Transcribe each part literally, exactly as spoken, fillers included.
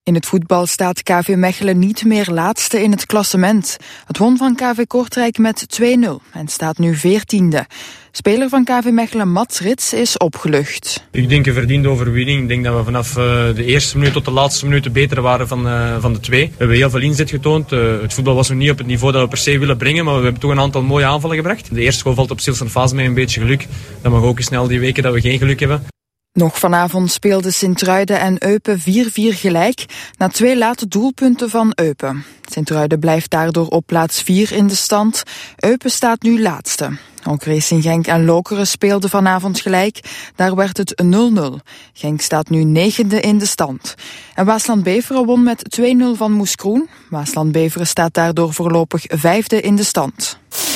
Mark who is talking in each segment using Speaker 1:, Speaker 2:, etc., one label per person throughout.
Speaker 1: In het voetbal staat K V Mechelen niet meer laatste in het klassement. Het won van K V Kortrijk met twee nul en staat nu veertiende. Speler van K V Mechelen Mats Rits is opgelucht.
Speaker 2: Ik denk een verdiende overwinning. Ik denk dat we vanaf de eerste minuut tot de laatste minuut beter waren van, uh, van de twee. We hebben heel veel inzet getoond. Uh, het voetbal was nog niet op het niveau dat we per se willen brengen, maar we hebben toch een aantal mooie aanvallen gebracht. De eerste goal valt op Silsen Fase met een beetje geluk. Dat mag ook eens snel die weken dat we geen geluk hebben.
Speaker 1: Nog vanavond speelden Sint-Truiden en Eupen vier vier gelijk na twee late doelpunten van Eupen. Sint-Truiden blijft daardoor op plaats vier in de stand. Eupen staat nu laatste. Ook Racing Genk en Lokeren speelden vanavond gelijk. Daar werd het nul nul. Genk staat nu negende in de stand. En Waasland-Beveren won met twee nul van Moeskroen. Waasland-Beveren staat daardoor voorlopig vijfde in de stand.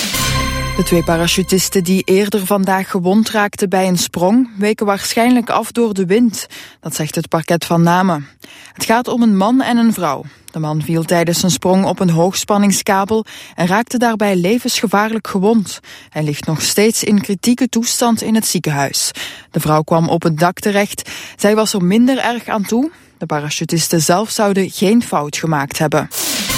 Speaker 1: De twee parachutisten die eerder vandaag gewond raakten bij een sprong weken waarschijnlijk af door de wind. Dat zegt het parket van Namen. Het gaat om een man en een vrouw. De man viel tijdens een sprong op een hoogspanningskabel en raakte daarbij levensgevaarlijk gewond. Hij ligt nog steeds in kritieke toestand in het ziekenhuis. De vrouw kwam op het dak terecht. Zij was er minder erg aan toe. De parachutisten zelf zouden geen fout gemaakt hebben.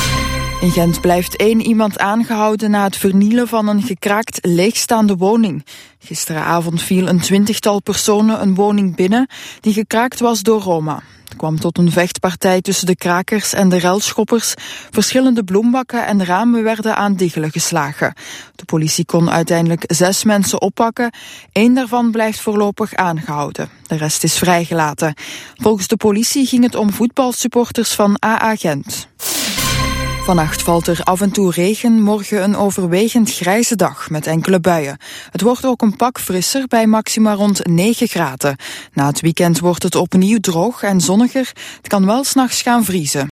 Speaker 1: In Gent blijft één iemand aangehouden na het vernielen van een gekraakt leegstaande woning. Gisteravond viel een twintigtal personen een woning binnen die gekraakt was door Roma. Het kwam tot een vechtpartij tussen de krakers en de relschoppers. Verschillende bloembakken en ramen werden aan diggelen geslagen. De politie kon uiteindelijk zes mensen oppakken. Eén daarvan blijft voorlopig aangehouden. De rest is vrijgelaten. Volgens de politie ging het om voetbalsupporters van A A Gent. Vannacht valt er af en toe regen, morgen een overwegend grijze dag met enkele buien. Het wordt ook een pak frisser bij maxima rond negen graden. Na het weekend wordt het opnieuw droog en zonniger. Het kan wel 's nachts gaan vriezen.